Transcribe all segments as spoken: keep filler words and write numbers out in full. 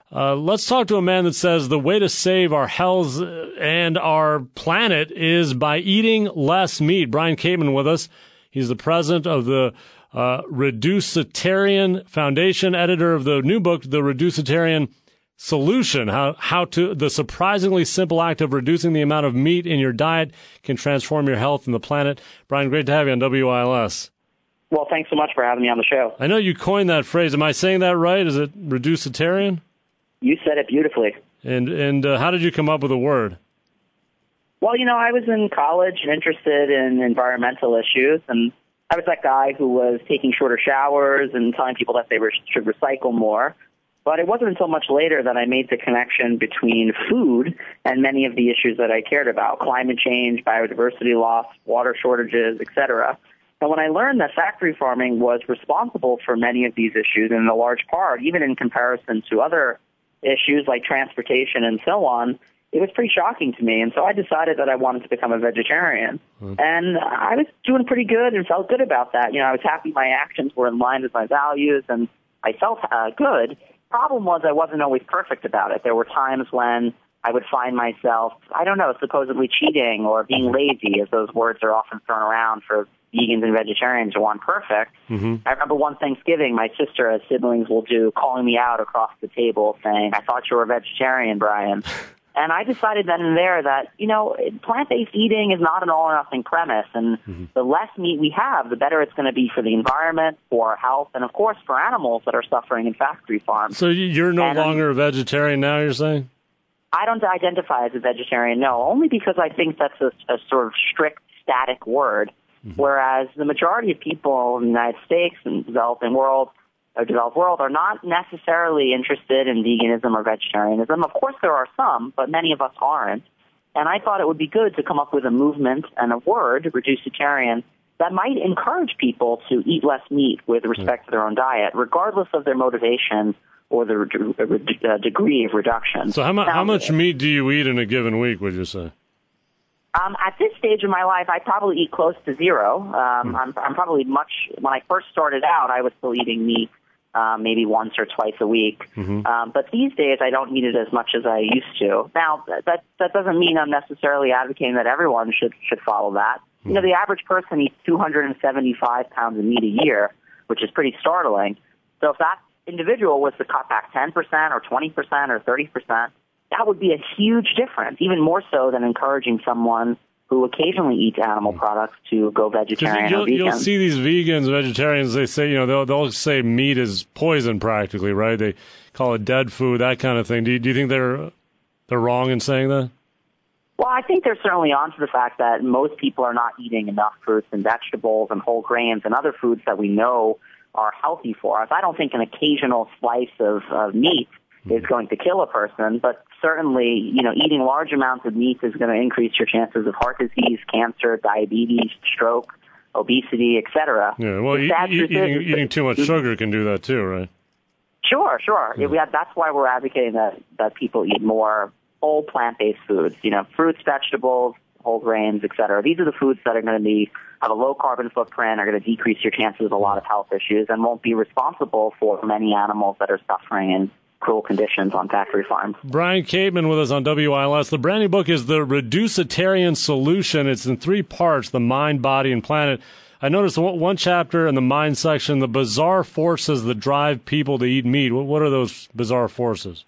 Uh, let's talk to a man that says the way to save our health and our planet is by eating less meat. Brian Kateman with us. He's the president of the uh, Reducitarian Foundation, editor of the new book, The Reducitarian Solution, how how to the surprisingly simple act of reducing the amount of meat in your diet can transform your health and the planet. Brian, great to have you on W I L S. Well, thanks so much for having me on the show. I know you coined that phrase. Am I saying that right? Is it reducitarian? You said it beautifully. And and uh, how did you come up with the word? Well, you know, I was in college and interested in environmental issues, and I was that guy who was taking shorter showers and telling people that they were, should recycle more. But it wasn't until much later that I made the connection between food and many of the issues that I cared about: climate change, biodiversity loss, water shortages, et cetera. And when I learned that factory farming was responsible for many of these issues, in a large part, even in comparison to other issues like transportation and so on, it was pretty shocking to me. And so I decided that I wanted to become a vegetarian. Mm. And I was doing pretty good and felt good about that. You know, I was happy my actions were in line with my values, and I felt uh, good. Problem was I wasn't always perfect about it. There were times when I would find myself, I don't know, supposedly cheating or being lazy, as those words are often thrown around for vegans and vegetarians who aren't perfect. Mm-hmm. I remember one Thanksgiving, my sister, as siblings will do, calling me out across the table saying, "I thought you were a vegetarian, Brian." And I decided then and there that, you know, plant-based eating is not an all-or-nothing premise. And mm-hmm. the less meat we have, the better it's going to be for the environment, for our health, and, of course, for animals that are suffering in factory farms. So you're no and, longer a vegetarian now, you're saying? I don't identify as a vegetarian, no, only because I think that's a, a sort of strict, static word, mm-hmm. whereas the majority of people in the United States and the developing world or developed world are not necessarily interested in veganism or vegetarianism. Of course, there are some, but many of us aren't. And I thought it would be good to come up with a movement and a word, reducitarian, that might encourage people to eat less meat with respect to their own diet, regardless of their motivation or the re- uh, degree of reduction. So how, mu- now, how much meat do you eat in a given week, would you say? Um, at this stage of my life, I probably eat close to zero. Um, hmm. I'm, I'm probably much, when I first started out, I was still eating meat Um, maybe once or twice a week. Mm-hmm. Um, but these days, I don't eat it as much as I used to. Now, that that doesn't mean I'm necessarily advocating that everyone should should follow that. Mm-hmm. You know, the average person eats two hundred seventy-five pounds of meat a year, which is pretty startling. So if that individual was to cut back ten percent or twenty percent or thirty percent, that would be a huge difference, even more so than encouraging someone who occasionally eats animal products to go vegetarian you'll, or vegan. You'll see these vegans, vegetarians, they say, you know, they'll, they'll say meat is poison practically, right? They call it dead food, that kind of thing. Do you, do you think they're they're wrong in saying that? Well, I think they're certainly onto the fact that most people are not eating enough fruits and vegetables and whole grains and other foods that we know are healthy for us. I don't think an occasional slice of, of meat is going to kill a person, but certainly, you know, eating large amounts of meat is going to increase your chances of heart disease, cancer, diabetes, stroke, obesity, et cetera. Yeah, well, e- e- eating, eating too much sugar can do that too, right? Sure, sure. Yeah. We have, that's why we're advocating that, that people eat more whole plant-based foods, you know, fruits, vegetables, whole grains, et cetera. These are the foods that are going to be have a low carbon footprint, are going to decrease your chances of a lot of health issues, and won't be responsible for many animals that are suffering in cruel conditions on factory farms. Brian Kateman with us on W I L S. The brand new book is The Reducitarian Solution. It's in three parts: the mind, body, and planet. I noticed one chapter in the mind section, the bizarre forces that drive people to eat meat. What are those bizarre forces?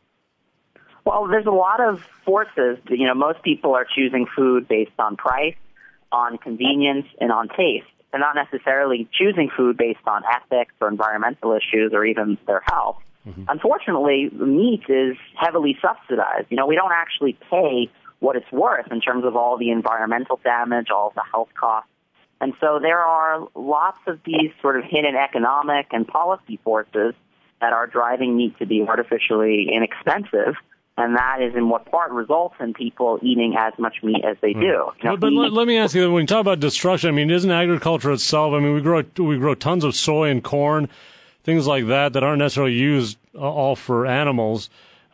Well, there's a lot of forces. You know, most people are choosing food based on price, on convenience, and on taste. They're not necessarily choosing food based on ethics or environmental issues or even their health. Mm-hmm. Unfortunately, meat is heavily subsidized. You know, we don't actually pay what it's worth in terms of all the environmental damage, all the health costs. And so there are lots of these sort of hidden economic and policy forces that are driving meat to be artificially inexpensive. And that is in what part results in people eating as much meat as they do. You know, but but let, let me ask you, when you talk about destruction, I mean, isn't agriculture itself, I mean, we grow we grow tons of soy and corn, things like that, that aren't necessarily used all for animals.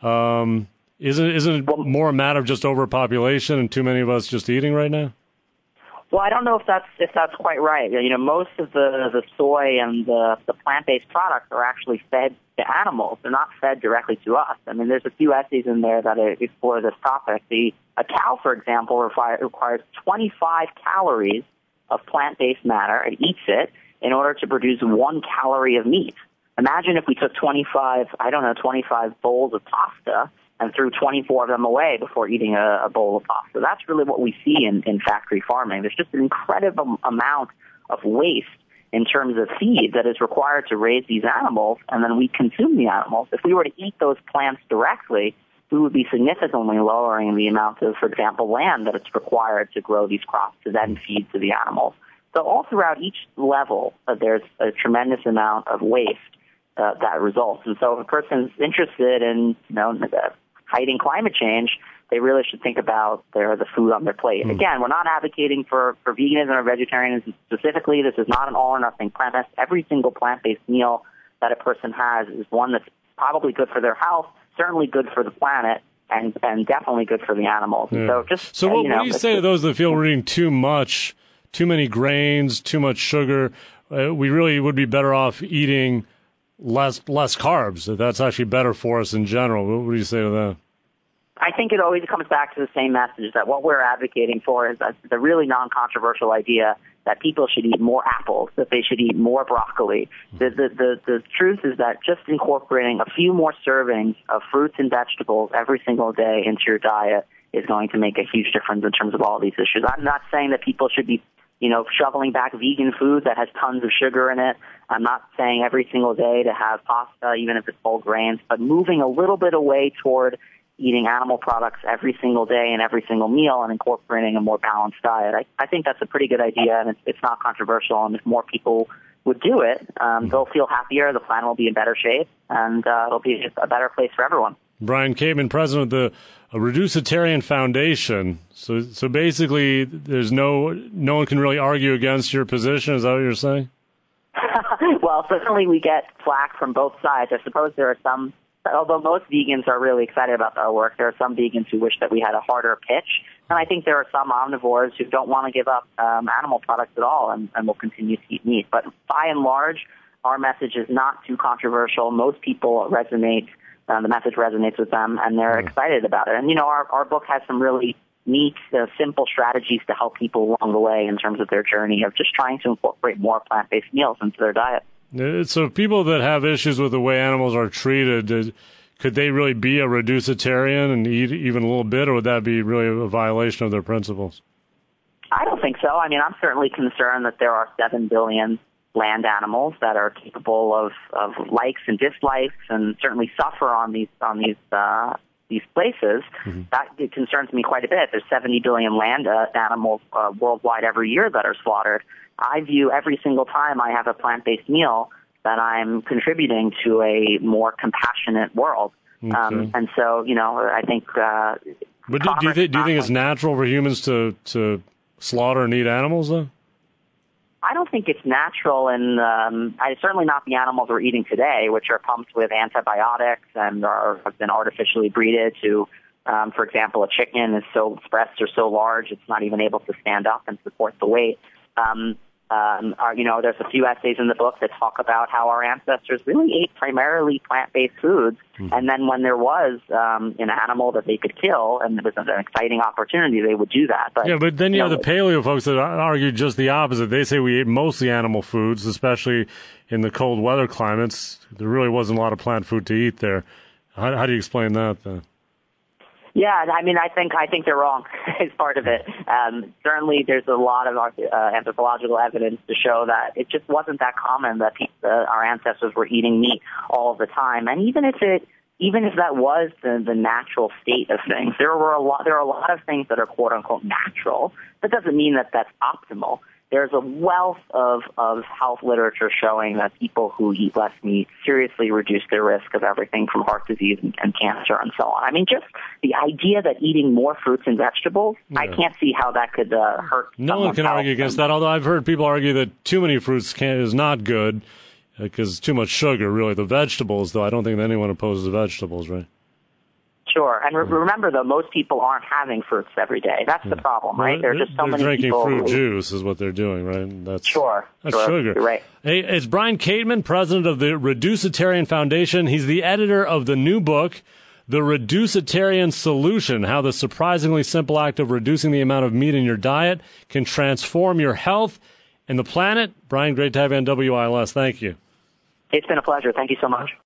Um, isn't, isn't it more a matter of just overpopulation and too many of us just eating right now? Well, I don't know if that's if that's quite right. You know, most of the, the soy and the, the plant-based products are actually fed to animals. They're not fed directly to us. I mean, there's a few essays in there that explore this topic. The a cow, for example, require, requires twenty-five calories of plant-based matter. It eats it in order to produce one calorie of meat. Imagine if we took twenty-five, I don't know, twenty-five bowls of pasta and threw twenty-four of them away before eating a, a bowl of pasta. That's really what we see in, in factory farming. There's just an incredible amount of waste in terms of feed that is required to raise these animals, and then we consume the animals. If we were to eat those plants directly, we would be significantly lowering the amount of, for example, land that it's required to grow these crops to then feed to the animals. So all throughout each level, uh, there's a tremendous amount of waste uh, that results. And so if a person's interested in, you know, fighting climate change, they really should think about their the food on their plate. Mm. Again, we're not advocating for, for veganism or vegetarianism specifically. This is not an all-or-nothing plant-based. Every single plant-based meal that a person has is one that's probably good for their health, certainly good for the planet, and, and definitely good for the animals. Yeah. So just so uh, what, you know, what do you say to those that feel we're eating too much, too many grains, too much sugar? Uh, we really would be better off eating less less carbs. That's actually better for us in general. What, what do you say to that? I think it always comes back to the same message that what we're advocating for is that the really non-controversial idea that people should eat more apples, that they should eat more broccoli. The, the, the, the truth is that just incorporating a few more servings of fruits and vegetables every single day into your diet is going to make a huge difference in terms of all these issues. I'm not saying that people should be, you know, shoveling back vegan food that has tons of sugar in it. I'm not saying every single day to have pasta, even if it's whole grains, but moving a little bit away toward eating animal products every single day and every single meal and incorporating a more balanced diet. I, I think that's a pretty good idea, and it's, it's not controversial. And if more people would do it, um, they'll feel happier, the planet will be in better shape, and uh, it'll be a better place for everyone. Brian Kamen, president of the Reducitarian Foundation. So, so basically, there's no no one can really argue against your position. Is that what you're saying? Well, certainly we get flack from both sides. I suppose there are some. Although most vegans are really excited about our work, there are some vegans who wish that we had a harder pitch. And I think there are some omnivores who don't want to give up um, animal products at all and, and will continue to eat meat. But by and large, our message is not too controversial. Most people resonate, uh, the message resonates with them, and they're mm. excited about it. And, you know, our, our book has some really neat, uh, simple strategies to help people along the way in terms of their journey of just trying to incorporate more plant-based meals into their diet. So people that have issues with the way animals are treated, could they really be a reducitarian and eat even a little bit, or would that be really a violation of their principles? I don't think so. I mean, I'm certainly concerned that there are seven billion land animals that are capable of, of likes and dislikes and certainly suffer on these on these uh, these places. Mm-hmm. That it concerns me quite a bit. There's seventy billion land uh, animals uh, worldwide every year that are slaughtered. I view every single time I have a plant-based meal that I'm contributing to a more compassionate world. Okay. Um, and so, you know, I think... Uh, but do, do, you think, do you think it's natural for humans to, to slaughter and eat animals, though? I don't think it's natural, and um, I, certainly not the animals we're eating today, which are pumped with antibiotics and are, have been artificially breeded to... Um, for example, a chicken is so, its breasts are so large, it's not even able to stand up and support the weight. Um, um, are, you know, there's a few essays in the book that talk about how our ancestors really ate primarily plant-based foods, mm-hmm. and then when there was um, an animal that they could kill, and it was an exciting opportunity, they would do that. But, yeah, but then you, you know, have the paleo folks that argue just the opposite. They say we ate mostly animal foods, especially in the cold weather climates. There really wasn't a lot of plant food to eat there. How, how do you explain that, then? Yeah, I mean, I think I think they're wrong as part of it. Um, certainly, there's a lot of uh, anthropological evidence to show that it just wasn't that common that people, uh, our ancestors were eating meat all of the time. And even if it, even if that was the, the natural state of things, there were a lot. There are a lot of things that are quote unquote natural. That doesn't mean that that's optimal. There's a wealth of, of health literature showing that people who eat less meat seriously reduce their risk of everything from heart disease and, and cancer and so on. I mean, just the idea that eating more fruits and vegetables, yeah. I can't see how that could uh, hurt. No one can argue against that, although I've heard people argue that too many fruits can, is not good because uh, too much sugar, really. The vegetables, though, I don't think anyone opposes the vegetables, right? Sure. And re- remember, though, most people aren't having fruits every day. That's the problem, right? Well, there are just so they're many drinking people fruit who, juice is what they're doing, right? That's Sure. That's sure. sugar. You're right. Hey, it's Brian Kateman, president of the Reducitarian Foundation. He's the editor of the new book, The Reducitarian Solution, How the Surprisingly Simple Act of Reducing the Amount of Meat in Your Diet Can Transform Your Health and the Planet. Brian, great to have you on W I L S. Thank you. It's been a pleasure. Thank you so much.